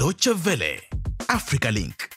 Deutsche Welle, Africa Link.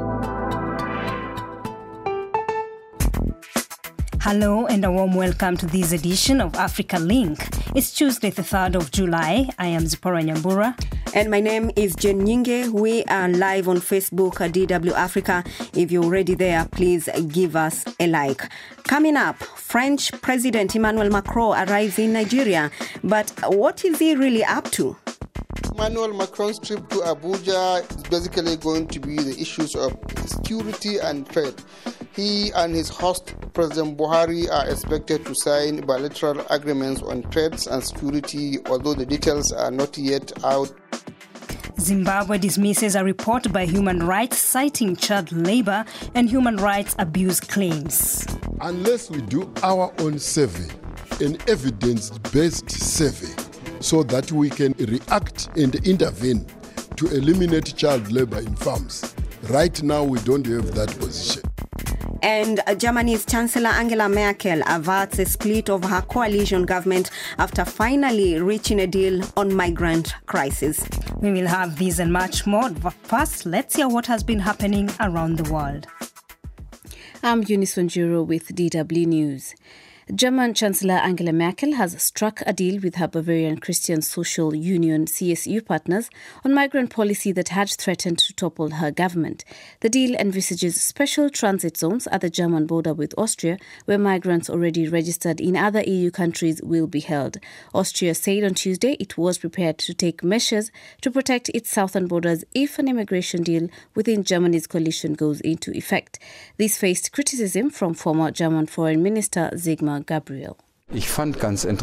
Hello and a warm welcome to this edition of Africa Link. It's Tuesday, the 3rd of July. I am Zipporah Nyambura. And my name is Jen Nyinge. We are live on Facebook at DW Africa. If you're already there, please give us a like. Coming up, French President Emmanuel Macron arrives in Nigeria. But what is he really up to? Emmanuel Macron's trip to Abuja is basically going to be the issues of security and trade. He and his host, President Buhari, are expected to sign bilateral agreements on trades and security, although the details are not yet out. Zimbabwe dismisses a report by Human Rights citing child labor and human rights abuse claims. Unless we do our own survey, an evidence-based survey, so that we can react and intervene to eliminate child labor in farms. Right now, we don't have that position. And Germany's Chancellor Angela Merkel averts a split of her coalition government after finally reaching a deal on migrant crisis. We will have these and much more, but first, let's hear what has been happening around the world. I'm Eunice Wanjuro with DW News. German Chancellor Angela Merkel has struck a deal with her Bavarian Christian Social Union CSU partners on migrant policy that had threatened to topple her government. The deal envisages special transit zones at the German border with Austria, where migrants already registered in other EU countries will be held. Austria said on Tuesday it was prepared to take measures to protect its southern borders if an immigration deal within Germany's coalition goes into effect. This faced criticism from former German Foreign Minister Sigmar Gabriel. I found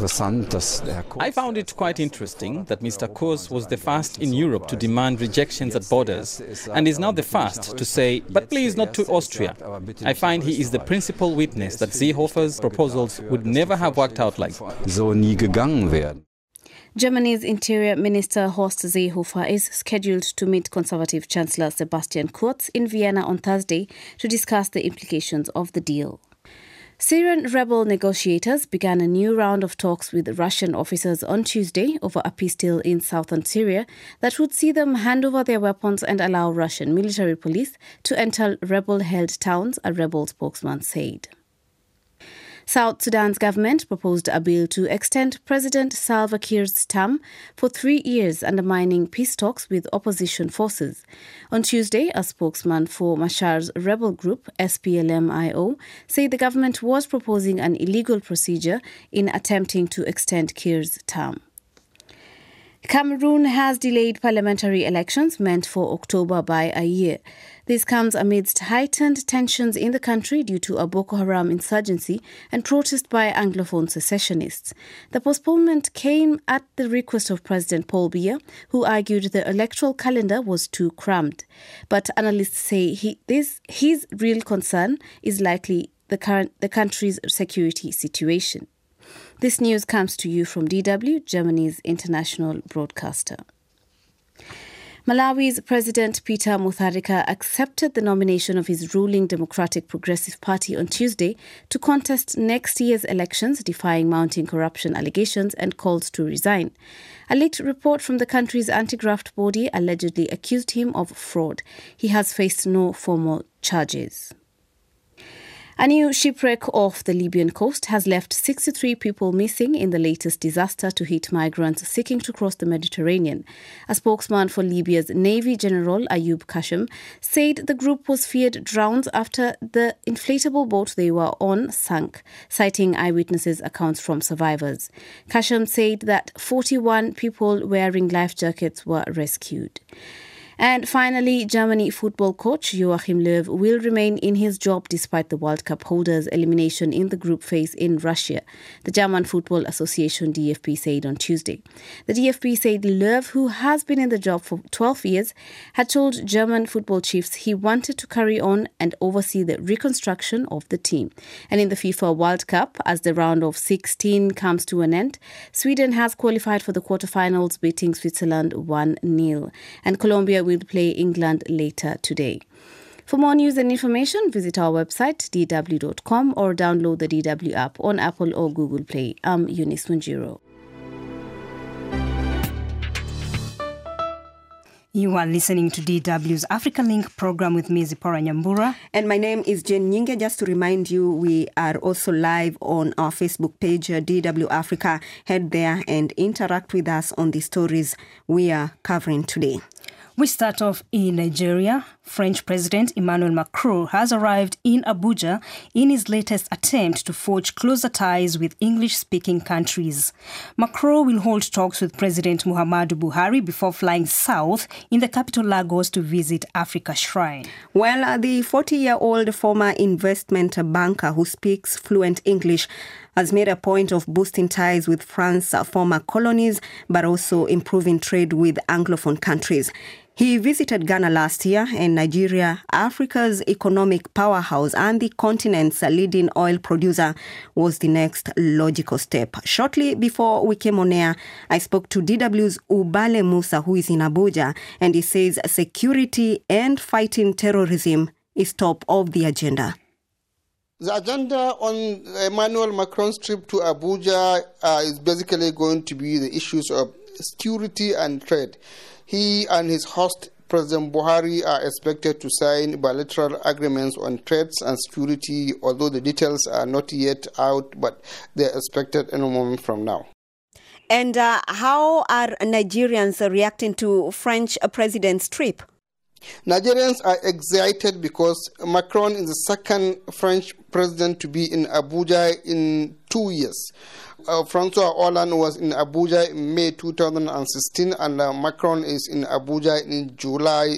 it quite interesting that Mr. Kurz was the first in Europe to demand rejections at borders and is now the first to say, but please not to Austria. I find he is the principal witness that Seehofer's proposals would never have worked out like that. Germany's Interior Minister Horst Seehofer is scheduled to meet Conservative Chancellor Sebastian Kurz in Vienna on Thursday to discuss the implications of the deal. Syrian rebel negotiators began a new round of talks with Russian officers on Tuesday over a peace deal in southern Syria that would see them hand over their weapons and allow Russian military police to enter rebel-held towns, a rebel spokesman said. South Sudan's government proposed a bill to extend President Salva Kiir's term for 3 years, undermining peace talks with opposition forces. On Tuesday, a spokesman for Mashar's rebel group, SPLM-IO, said the government was proposing an illegal procedure in attempting to extend Kiir's term. Cameroon has delayed parliamentary elections meant for October by a year. This comes amidst heightened tensions in the country due to a Boko Haram insurgency and protest by Anglophone secessionists. The postponement came at the request of President Paul Biya, who argued the electoral calendar was too crammed. But analysts say his real concern is likely the country's security situation. This news comes to you from DW, Germany's international broadcaster. Malawi's President Peter Mutharika accepted the nomination of his ruling Democratic Progressive Party on Tuesday to contest next year's elections, defying mounting corruption allegations and calls to resign. A leaked report from the country's anti-graft body allegedly accused him of fraud. He has faced no formal charges. A new shipwreck off the Libyan coast has left 63 people missing in the latest disaster to hit migrants seeking to cross the Mediterranean. A spokesman for Libya's Navy General Ayub Kashem said the group was feared drowned after the inflatable boat they were on sank, citing eyewitnesses' accounts from survivors. Kashem said that 41 people wearing life jackets were rescued. And finally, Germany football coach Joachim Löw will remain in his job despite the World Cup holders' elimination in the group phase in Russia, the German Football Association DFB said on Tuesday. The DFB said Löw, who has been in the job for 12 years, had told German football chiefs he wanted to carry on and oversee the reconstruction of the team. And in the FIFA World Cup, as the round of 16 comes to an end, Sweden has qualified for the quarterfinals, beating Switzerland 1-0. And Colombia will play England later today. For more news and information, visit our website dw.com or download the DW app on Apple or Google Play. I'm Eunice Wanjuro. You are listening to DW's Africa Link program with me, Zipporah Nyambura. And my name is Jen Nyinge. Just to remind you, we are also live on our Facebook page, DW Africa. Head there and interact with us on the stories we are covering today. We start off in Nigeria. French President Emmanuel Macron has arrived in Abuja in his latest attempt to forge closer ties with English-speaking countries. Macron will hold talks with President Muhammadu Buhari before flying south in the capital Lagos to visit Africa Shrine. Well, the 40-year-old former investment banker who speaks fluent English has made a point of boosting ties with France's former colonies, but also improving trade with Anglophone countries. He visited Ghana last year, and Nigeria, Africa's economic powerhouse and the continent's leading oil producer, was the next logical step. Shortly before we came on air, I spoke to DW's Ubale Musa, who is in Abuja, and he says security and fighting terrorism is top of the agenda. The agenda on Emmanuel Macron's trip to Abuja is basically going to be the issues of security and trade. He and his host, President Buhari, are expected to sign bilateral agreements on trades and security, although the details are not yet out, but they're expected any moment from now. And how are Nigerians reacting to French president's trip? Nigerians are excited because Macron is the second French president to be in Abuja in 2 years. Francois Hollande was in Abuja in May 2016, and Macron is in Abuja in July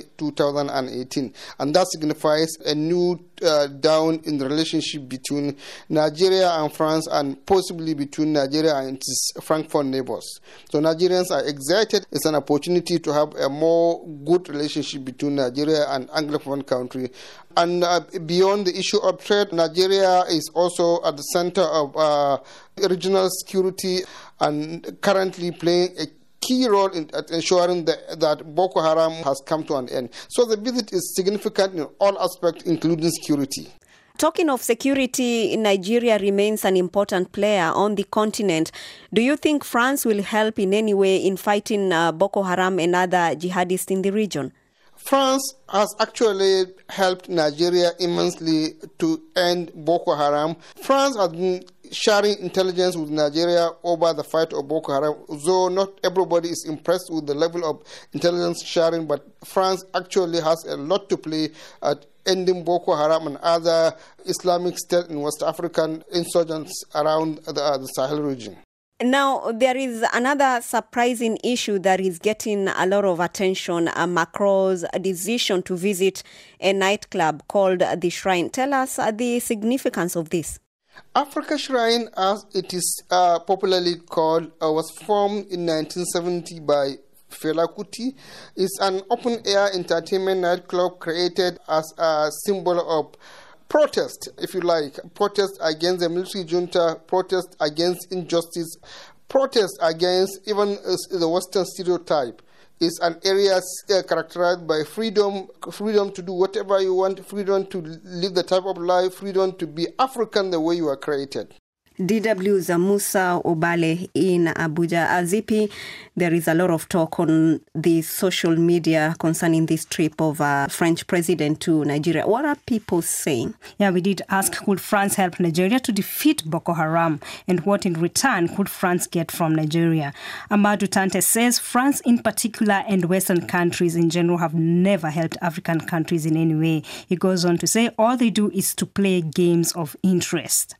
2018. And that signifies a new down in the relationship between Nigeria and France, and possibly between Nigeria and its Francophone neighbors. So Nigerians are excited. It's an opportunity to have a more good relationship between Nigeria and Anglophone country. And beyond the issue of trade, Nigeria is also at the center of regional security and currently playing a key role in ensuring that Boko Haram has come to an end. So the visit is significant in all aspects, including security. Talking of security, Nigeria remains an important player on the continent. Do you think France will help in any way in fighting Boko Haram and other jihadists in the region? France has actually helped Nigeria immensely to end Boko Haram. France has been sharing intelligence with Nigeria over the fight of Boko Haram, though not everybody is impressed with the level of intelligence sharing, but France actually has a lot to play at ending Boko Haram and other Islamic State in West African insurgents around the Sahel region. Now, there is another surprising issue that is getting a lot of attention, Macron's decision to visit a nightclub called The Shrine. Tell us the significance of this. Africa Shrine, as it is popularly called, was formed in 1970 by Fela Kuti. It's an open-air entertainment nightclub created as a symbol of protest, if you like, protest against the military junta, protest against injustice, protest against even the Western stereotype. It's an area characterized by freedom to do whatever you want, freedom to live the type of life, freedom to be African the way you are created. DW's Musa Ubale in Abuja. Zippy, there is a lot of talk on the social media concerning this trip of French president to Nigeria. What are people saying? Yeah, we did ask, could France help Nigeria to defeat Boko Haram? And what in return could France get from Nigeria? Amadou Tante says France in particular and Western countries in general have never helped African countries in any way. He goes on to say all they do is to play games of interest.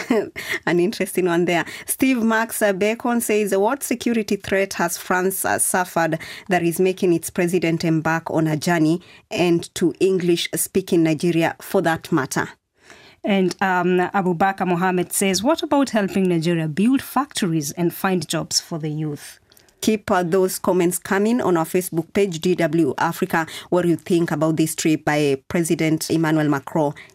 An interesting one there. Steve Max Bacon says, what security threat has France suffered that is making its president embark on a journey, and to English-speaking Nigeria for that matter? And Abu Bakr Mohammed says, what about helping Nigeria build factories and find jobs for the youth? Keep those comments coming on our Facebook page, DW Africa. What do you think about this trip by President Emmanuel Macron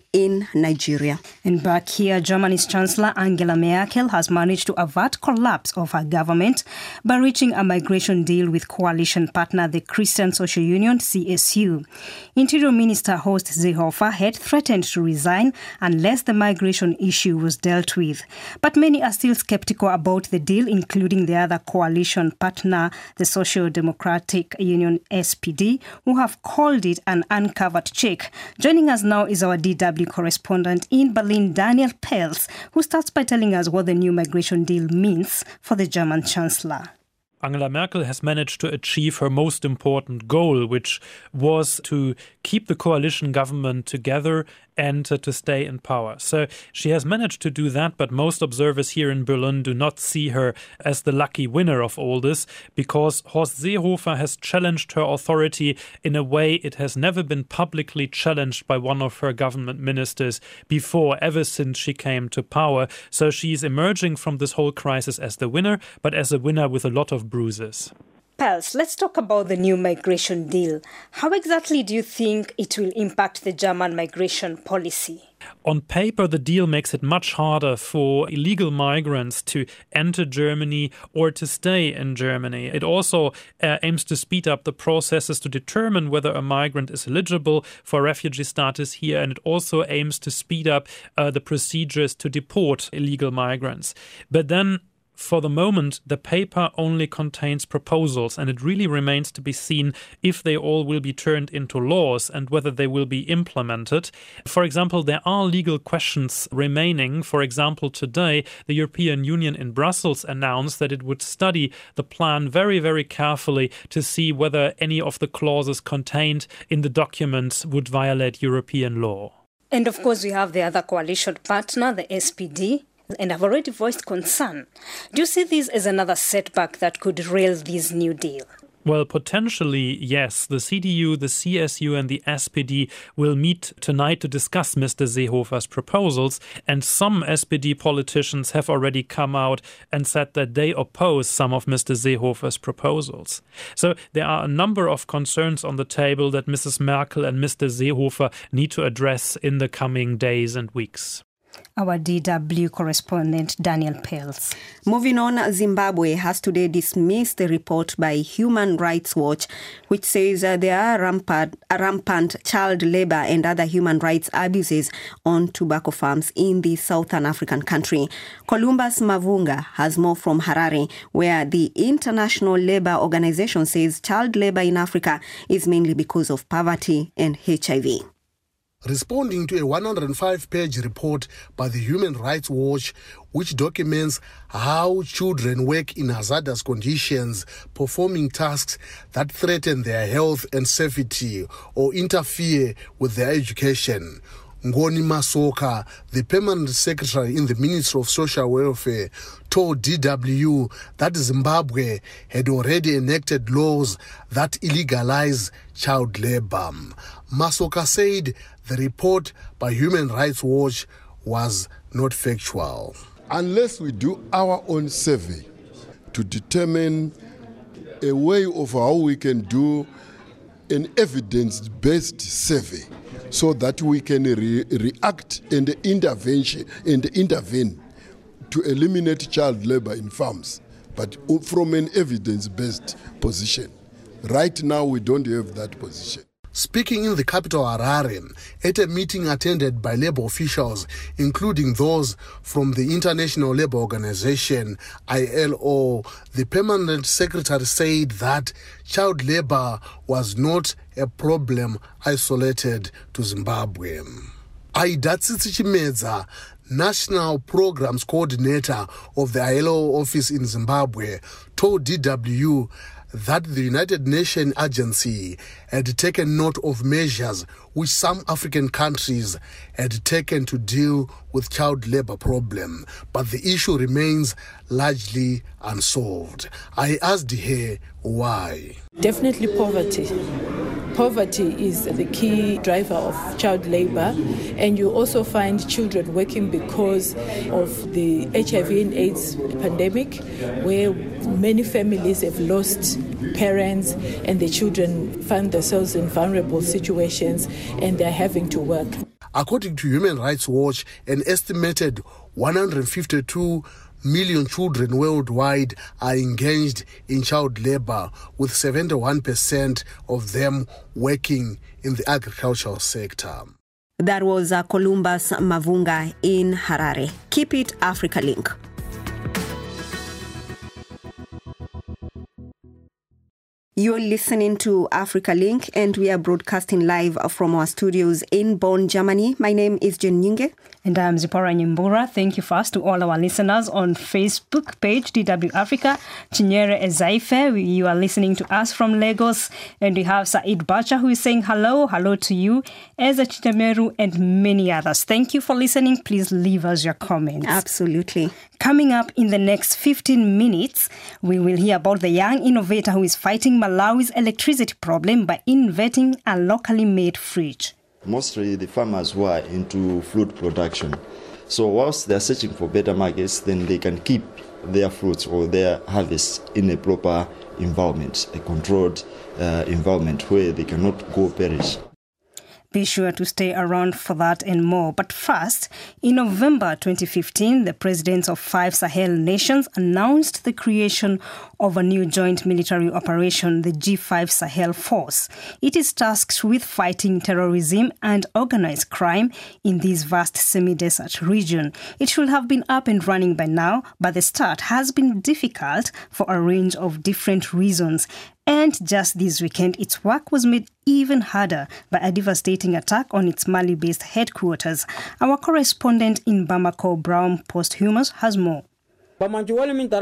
in Nigeria. And back here, Germany's Chancellor Angela Merkel has managed to avert collapse of her government by reaching a migration deal with coalition partner the Christian Social Union, CSU. Interior Minister Horst Seehofer had threatened to resign unless the migration issue was dealt with. But many are still skeptical about the deal, including the other coalition partner, the Social Democratic Union, SPD, who have called it an uncovered check. Joining us now is our DW correspondent in Berlin, Daniel Pels, who starts by telling us what the new migration deal means for the German Chancellor. Angela Merkel has managed to achieve her most important goal, which was to keep the coalition government together and to stay in power. So she has managed to do that, but most observers here in Berlin do not see her as the lucky winner of all this, because Horst Seehofer has challenged her authority in a way it has never been publicly challenged by one of her government ministers before, ever since she came to power. So she's emerging from this whole crisis as the winner, but as a winner with a lot of bruises. Pels, let's talk about the new migration deal. How exactly do you think it will impact the German migration policy? On paper, the deal makes it much harder for illegal migrants to enter Germany or to stay in Germany. It also aims to speed up the processes to determine whether a migrant is eligible for refugee status here, and it also aims to speed up the procedures to deport illegal migrants. But then, for the moment, the paper only contains proposals, and it really remains to be seen if they all will be turned into laws and whether they will be implemented. For example, there are legal questions remaining. For example, today, the European Union in Brussels announced that it would study the plan very, very carefully to see whether any of the clauses contained in the documents would violate European law. And of course, we have the other coalition partner, the SPD. And I've already voiced concern. Do you see this as another setback that could derail this new deal? Well, potentially, yes. The CDU, the CSU and the SPD will meet tonight to discuss Mr. Seehofer's proposals, and some SPD politicians have already come out and said that they oppose some of Mr. Seehofer's proposals. So there are a number of concerns on the table that Mrs. Merkel and Mr. Seehofer need to address in the coming days and weeks. Our DW correspondent, Daniel Pels. Moving on, Zimbabwe has today dismissed a report by Human Rights Watch, which says there are rampant child labour and other human rights abuses on tobacco farms in the southern African country. Columbus Mavunga has more from Harare, where the International Labour Organization says child labour in Africa is mainly because of poverty and HIV. Responding to a 105-page report by the Human Rights Watch, which documents how children work in hazardous conditions, performing tasks that threaten their health and safety or interfere with their education. Ngoni Masoka, the permanent secretary in the Ministry of Social Welfare, told DW that Zimbabwe had already enacted laws that illegalize child labor. Masoka said the report by Human Rights Watch was not factual. Unless we do our own survey to determine a way of how we can do an evidence-based survey so that we can react and intervene to eliminate child labor in farms, but from an evidence-based position. Right now, we don't have that position. Speaking in the capital Harare, at a meeting attended by labor officials, including those from the International Labour Organization, ILO, the permanent secretary said that child labor was not a problem isolated to Zimbabwe. Aidatsitsi Chimedza, National Programs Coordinator of the ILO office in Zimbabwe, told DW that the United Nations agency had taken note of measures which some African countries had taken to deal with child labor problem, but the issue remains largely unsolved. I asked her why. Definitely poverty. Poverty is the key driver of child labor, and you also find children working because of the HIV and AIDS pandemic, where many families have lost parents and the children find themselves in vulnerable situations and they're having to work. According to Human Rights Watch, an estimated 152 million children worldwide are engaged in child labor, with 71% of them working in the agricultural sector. That was Columbus Mavunga in Harare. Keep it Africa Link. You're listening to Africa Link, and we are broadcasting live from our studios in Bonn, Germany. My name is Jen Nyinge. And I'm Zipporah Nyimbura. Thank you first to all our listeners on Facebook page, DW Africa. Chinyere Ezaife, you are listening to us from Lagos. And we have Said Bacha, who is saying hello to you. Eza Chitameru and many others. Thank you for listening. Please leave us your comments. Absolutely. Coming up in the next 15 minutes, we will hear about the young innovator who is fighting Malawi's electricity problem by inventing a locally made fridge. Mostly the farmers who are into fruit production. So whilst they're searching for better markets, then they can keep their fruits or their harvest in a proper environment, a controlled environment where they cannot go perish. Be sure to stay around for that and more. But first, in November 2015, the presidents of 5 Sahel nations announced the creation of a new joint military operation, the G5 Sahel Force. It is tasked with fighting terrorism and organized crime in this vast semi-desert region. It should have been up and running by now, but the start has been difficult for a range of different reasons. And just this weekend, its work was made even harder by a devastating attack on its Mali-based headquarters. Our correspondent in Bamako, Brown Posthumus, has more. Last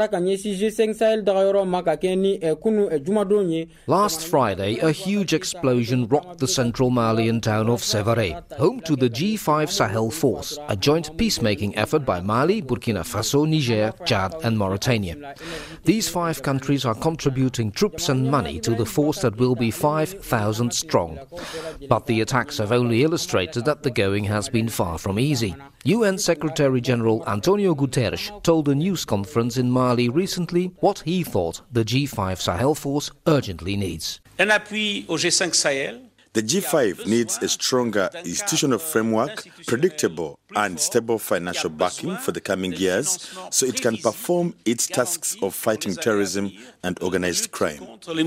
Friday, a huge explosion rocked the central Malian town of Sévaré, home to the G5 Sahel Force, a joint peacemaking effort by Mali, Burkina Faso, Niger, Chad and Mauritania. These 5 countries are contributing troops and money to the force that will be 5,000 strong. But the attacks have only illustrated that the going has been far from easy. UN Secretary-General Antonio Guterres told a news conference in Mali recently what he thought the G5 Sahel Force urgently needs. The G5 needs a stronger institutional framework, predictable and stable financial backing for the coming years so it can perform its tasks of fighting terrorism and organized crime.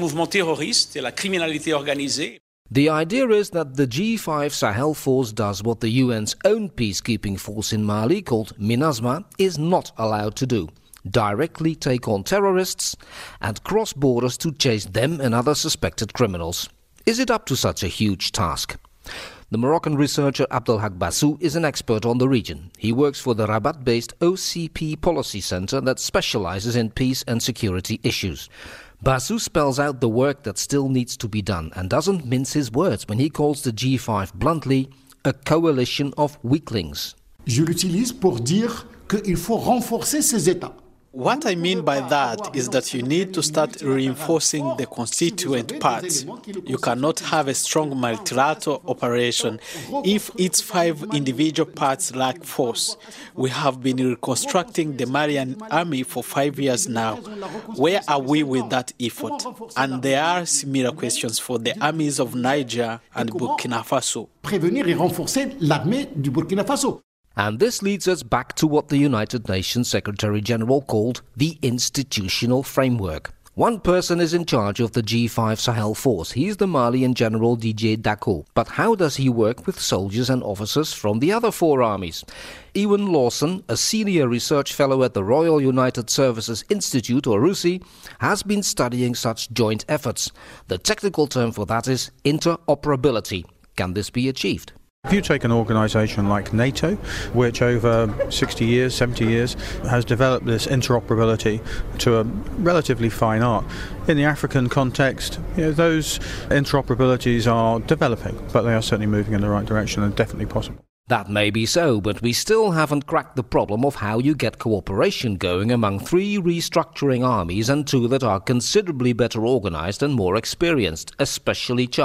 The idea is that the G5 Sahel Force does what the UN's own peacekeeping force in Mali, called MINASMA, is not allowed to do: directly take on terrorists and cross borders to chase them and other suspected criminals. Is it up to such a huge task? The Moroccan researcher Abdelhak Bassou is an expert on the region. He works for the Rabat-based OCP Policy Center that specializes in peace and security issues. Bassou spells out the work that still needs to be done and doesn't mince his words when he calls the G5 bluntly a coalition of weaklings. Je l'utilise pour dire qu'il faut renforcer ces États. What I mean by that is that you need to start reinforcing the constituent parts. You cannot have a strong multilateral operation if its 5 individual parts lack force. We have been reconstructing the Malian army for 5 years now. Where are we with that effort? And there are similar questions for the armies of Niger and Burkina Faso. Prévenir et renforcer l'armée du Burkina Faso. And this leads us back to what the United Nations Secretary-General called the institutional framework. One person is in charge of the G5 Sahel Force. He's the Malian General Didier Dacko. But how does he work with soldiers and officers from the other 4 armies? Ewan Lawson, a senior research fellow at the Royal United Services Institute, or RUSI, has been studying such joint efforts. The technical term for that is interoperability. Can this be achieved? If you take an organisation like NATO, which over 60 years, 70 years, has developed this interoperability to a relatively fine art, in the African context, those interoperabilities are developing, but they are certainly moving in the right direction and definitely possible. That may be so, but we still haven't cracked the problem of how you get cooperation going among 3 restructuring armies and 2 that are considerably better organised and more experienced, especially Chad.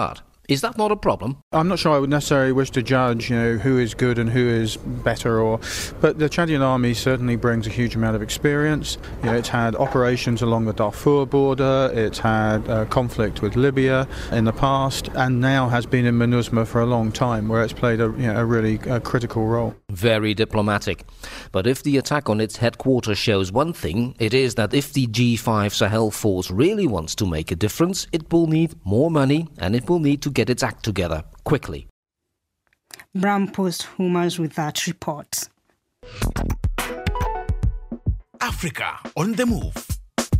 Is that not a problem? I'm not sure I would necessarily wish to judge, who is good and who is better, but the Chadian army certainly brings a huge amount of experience. It's had operations along the Darfur border, it's had conflict with Libya in the past, and now has been in MINUSMA for a long time, where it's played a really critical role. Very diplomatic. But if the attack on its headquarters shows one thing, it is that if the G5 Sahel force really wants to make a difference, it will need more money and it will need to get its act together quickly. Bram Post-Hummers with that report. Africa on the move.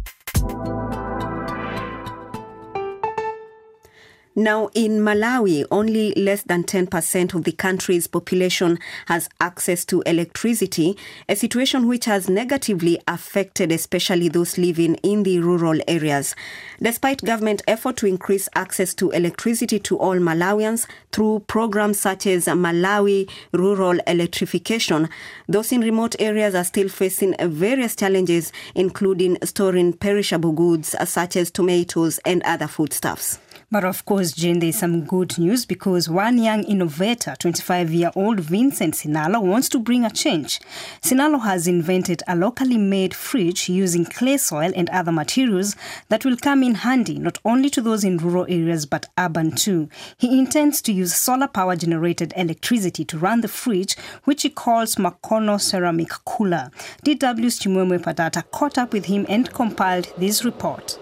Now, in Malawi, only less than 10% of the country's population has access to electricity, a situation which has negatively affected especially those living in the rural areas. Despite government effort to increase access to electricity to all Malawians through programs such as Malawi Rural Electrification, those in remote areas are still facing various challenges, including storing perishable goods such as tomatoes and other foodstuffs. But of course, Jane, there's some good news because one young innovator, 25-year-old Vincent Sinalo, wants to bring a change. Sinalo has invented a locally made fridge using clay soil and other materials that will come in handy not only to those in rural areas but urban too. He intends to use solar power generated electricity to run the fridge, which he calls Makono Ceramic Cooler. DW's Chimwemwe Padata caught up with him and compiled this report.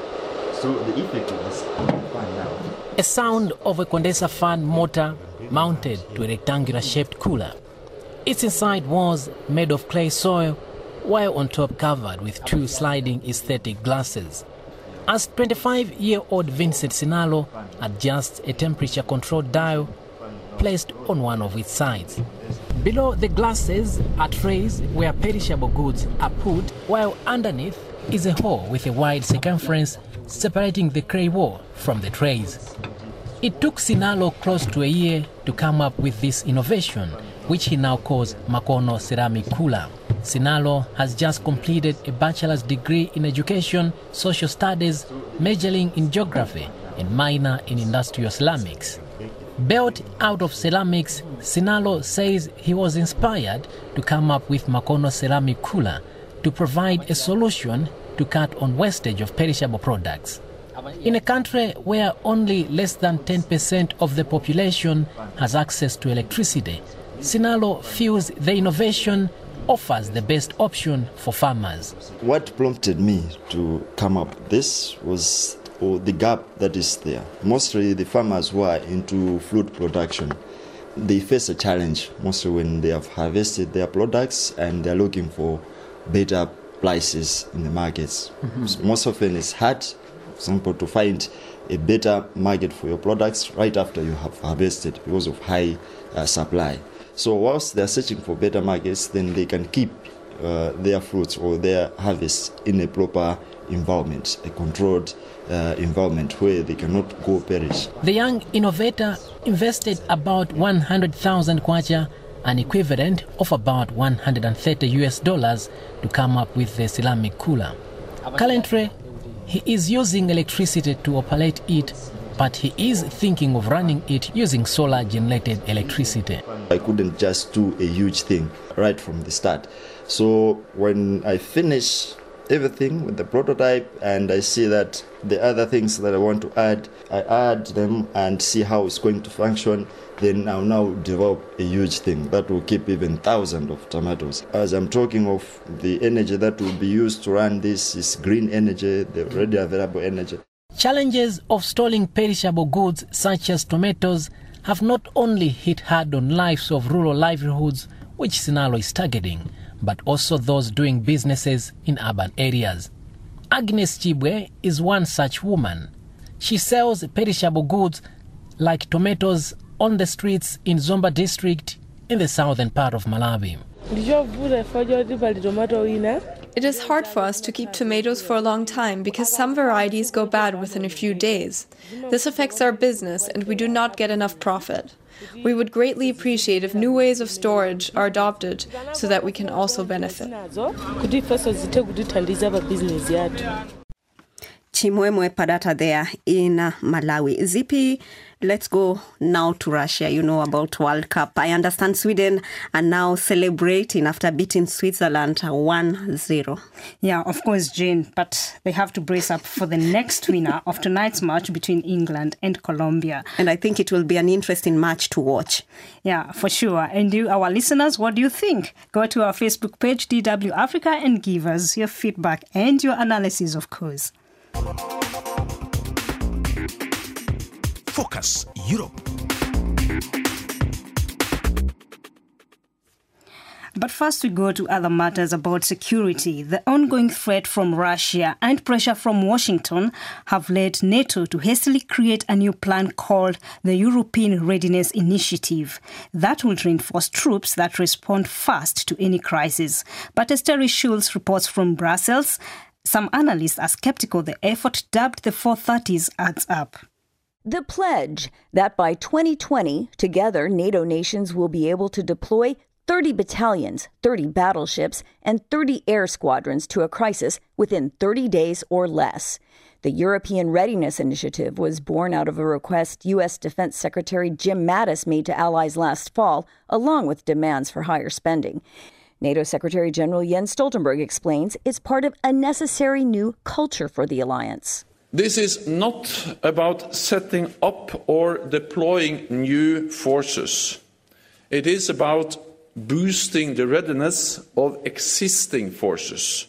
So the effect of this fan now. A sound of a condenser fan motor mounted to a rectangular-shaped cooler. Its inside was made of clay soil, while on top covered with two sliding aesthetic glasses. As 25-year-old Vincent Sinalo adjusts a temperature-controlled dial placed on one of its sides. Below the glasses are trays where perishable goods are put, while underneath is a hole with a wide circumference separating the clay wall from the trays. It took Sinalo close to a year to come up with this innovation, which he now calls Makono Ceramic Cooler. Sinalo has just completed a bachelor's degree in education, social studies, majoring in geography, and minor in industrial ceramics. Built out of ceramics, Sinalo says he was inspired to come up with Makono Ceramic Cooler to provide a solution to cut on wastage of perishable products. In a country where only less than 10% of the population has access to electricity, Sinalo feels the innovation offers the best option for farmers. What prompted me to come up with this was the gap that is there. Mostly the farmers who are into fruit production, they face a challenge mostly when they have harvested their products and they're looking for better prices in the markets. So most often it's hard, for example, to find a better market for your products right after you have harvested because of high supply. So whilst they're searching for better markets, then they can keep their fruits or their harvest in a proper environment, a controlled environment where they cannot go perish. The young innovator invested about 100,000 kwacha, an equivalent of about $130 to come up with the ceramic cooler. Currently, he is using electricity to operate it, but he is thinking of running it using solar-generated electricity. I couldn't just do a huge thing right from the start. So when I finish everything with the prototype and I see that the other things that I want to add, I add them and see how it's going to function. Then I'll now develop a huge thing that will keep even thousands of tomatoes. As I'm talking of the energy that will be used to run this is green energy, the already available energy. Challenges of storing perishable goods such as tomatoes have not only hit hard on lives of rural livelihoods, which Sinalo is targeting, but also those doing businesses in urban areas. Agnes Chibwe is one such woman. She sells perishable goods like tomatoes on the streets in Zomba district in the southern part of Malawi. It is hard for us to keep tomatoes for a long time because some varieties go bad within a few days. This affects our business and we do not get enough profit. We would greatly appreciate if new ways of storage are adopted so that we can also benefit. Chimwemwe Padata there in Malawi. Zippy, let's go now to Russia. You know about World Cup. I understand Sweden are now celebrating after beating Switzerland 1-0. Yeah, of course, Jane, but they have to brace up for the next winner of tonight's match between England and Colombia. And I think it will be an interesting match to watch. Yeah, for sure. And you, our listeners, what do you think? Go to our Facebook page, DW Africa, and give us your feedback and your analysis, of course. Focus Europe. But first we go to other matters about security. The ongoing threat from Russia and pressure from Washington have led NATO to hastily create a new plan called the European Readiness Initiative. That will reinforce troops that respond fast to any crisis. But as Terry Schulz reports from Brussels, some analysts are skeptical the effort dubbed the 430s adds up. The pledge that by 2020, together, NATO nations will be able to deploy 30 battalions, 30 battleships, and 30 air squadrons to a crisis within 30 days or less. The European Readiness Initiative was born out of a request U.S. Defense Secretary Jim Mattis made to allies last fall, along with demands for higher spending. NATO Secretary General Jens Stoltenberg explains it's part of a necessary new culture for the alliance. This is not about setting up or deploying new forces. It is about boosting the readiness of existing forces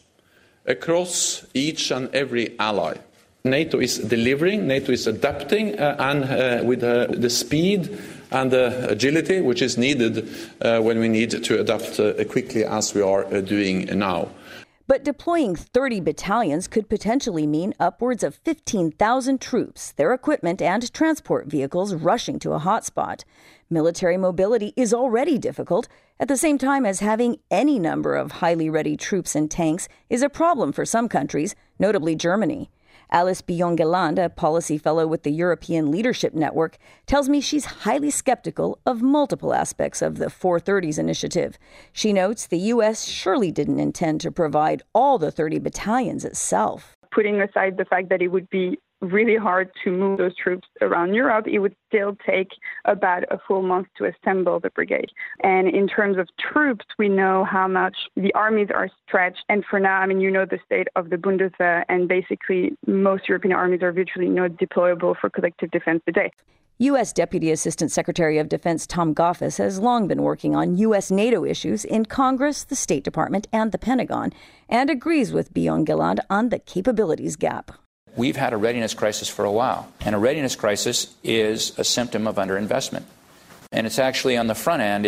across each and every ally. NATO is delivering, NATO is adapting, and with the speed and the agility which is needed when we need to adapt quickly as we are doing now. But deploying 30 battalions could potentially mean upwards of 15,000 troops, their equipment and transport vehicles rushing to a hotspot. Military mobility is already difficult, at the same time as having any number of highly ready troops and tanks is a problem for some countries, notably Germany. Alice Biongeland, a policy fellow with the European Leadership Network, tells me she's highly skeptical of multiple aspects of the 430s initiative. She notes the U.S. surely didn't intend to provide all the 30 battalions itself. Putting aside the fact that it would be really hard to move those troops around Europe, it would still take about a full month to assemble the brigade. And in terms of troops, we know how much the armies are stretched. And for now, you know the state of the Bundeswehr, and basically most European armies are virtually not deployable for collective defense today. U.S. Deputy Assistant Secretary of Defense Tom Goffis has long been working on U.S.-NATO issues in Congress, the State Department, and the Pentagon, and agrees with Biongeland on the capabilities gap. We've had a readiness crisis for a while, and a readiness crisis is a symptom of underinvestment. And it's actually on the front end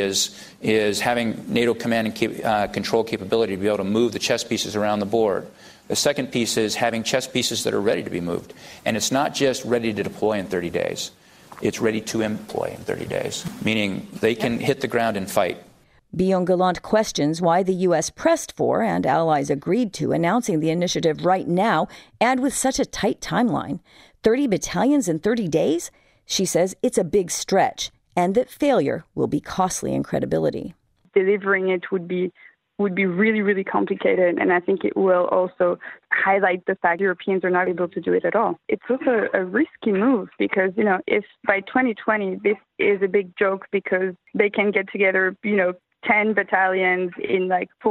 is having NATO command and control capability to be able to move the chess pieces around the board. The second piece is having chess pieces that are ready to be moved. And it's not just ready to deploy in 30 days. It's ready to employ in 30 days, meaning they can hit the ground and fight. Biongeland questions why the U.S. pressed for and allies agreed to announcing the initiative right now and with such a tight timeline. 30 battalions in 30 days? She says it's a big stretch and that failure will be costly in credibility. Delivering it would be really, really complicated, and I think it will also highlight the fact Europeans are not able to do it at all. It's also a risky move because, if by 2020 this is a big joke because they can get together, 10 battalions in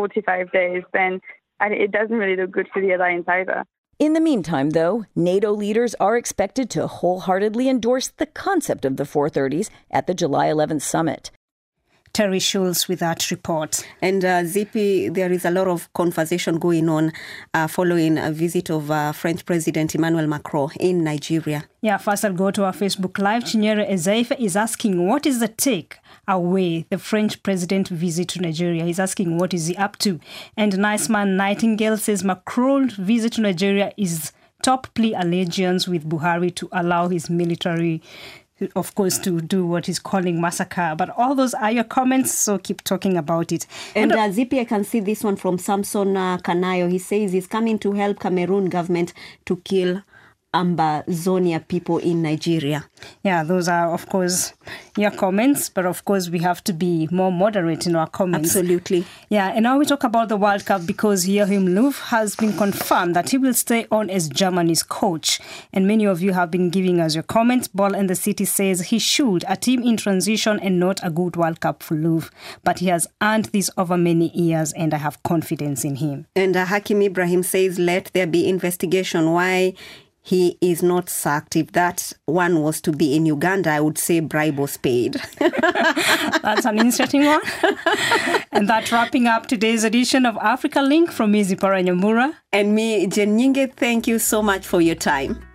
45 days, then it doesn't really look good for the alliance either. In the meantime, though, NATO leaders are expected to wholeheartedly endorse the concept of the 430s at the July 11th summit. Terry Schulz with that report. And Zippy, there is a lot of conversation going on following a visit of French President Emmanuel Macron in Nigeria. Yeah, first I'll go to our Facebook Live. Chinyere Ezeife is asking, what is the take away the French president visit to Nigeria? He's asking, what is he up to? And Nice Man Nightingale says, Macron's visit to Nigeria is top plea allegiance with Buhari to allow his military, of course, to do what he's calling massacre. But all those are your comments, so keep talking about it. And Zippy, I can see this one from Samson Kanayo. He says he's coming to help Cameroon government to kill Ambazonia people in Nigeria. Yeah, those are, of course, your comments, but of course we have to be more moderate in our comments. Absolutely. Yeah, and now we talk about the World Cup because Joachim Löw has been confirmed that he will stay on as Germany's coach. And many of you have been giving us your comments. Ball and the City says he should, a team in transition and not a good World Cup for Löw. But he has earned this over many years and I have confidence in him. And Hakim Ibrahim says, let there be investigation why he is not sacked. If that one was to be in Uganda, I would say bribe was paid. That's an interesting one. And that wrapping up today's edition of Africa Link from me, Zipporah Nyambura. And me, Jen Nyinge. Thank you so much for your time.